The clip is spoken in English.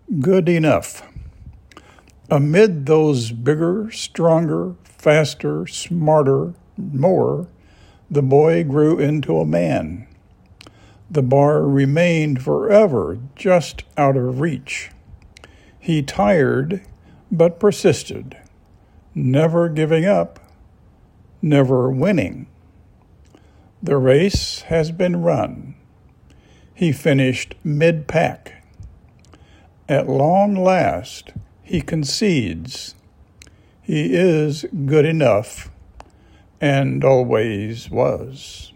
Good enough. Amid those bigger, stronger, faster, smarter, more, the boy grew into a man. The bar remained forever just out of reach. He tired, but persisted, never giving up, never winning. The race has been run. He finished mid-pack. At long last, he concedes. He is good enough, and always was.